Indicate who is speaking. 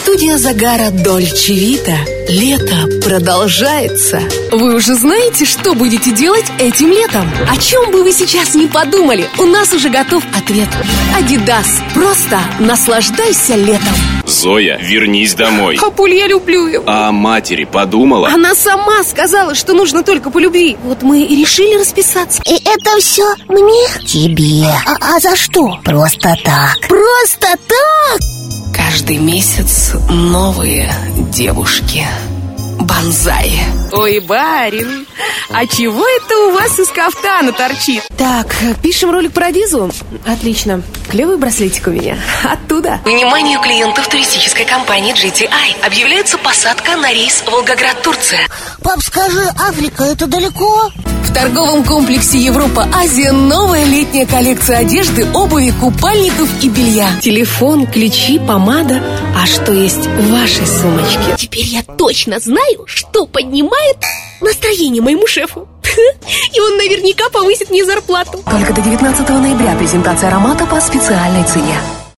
Speaker 1: Студия загара Dolce Vita. Лето продолжается.
Speaker 2: Вы уже знаете, что будете делать этим летом? О чем бы вы сейчас не подумали, у нас уже готов ответ. Adidas. Просто наслаждайся летом.
Speaker 3: Зоя, вернись домой.
Speaker 2: Папуль, я люблю его.
Speaker 3: А о матери подумала?
Speaker 2: Она сама сказала, что нужно только по любви. Вот мы и решили расписаться.
Speaker 4: И это все мне? Тебе. А за что? Просто так. Просто так?
Speaker 1: Каждый месяц новые девушки. Бонзай.
Speaker 2: Ой, барин, а чего это у вас из кафтана торчит? Так, пишем ролик про Адизу? Отлично. Клевый браслетик у меня. Оттуда.
Speaker 1: Вниманию клиентов туристической компании GTI. Объявляется посадка на рейс Волгоград-Турция.
Speaker 4: Пап, скажи, Африка это далеко?
Speaker 2: В торговом комплексе Европа-Азия новая летняя коллекция одежды, обуви, купальников и белья. Телефон, ключи, помада. А что есть в вашей сумочке?
Speaker 5: Теперь я точно знаю, что поднимает настроение моему шефу. И он наверняка повысит мне зарплату.
Speaker 2: Только до 19 ноября презентация аромата по специальной цене.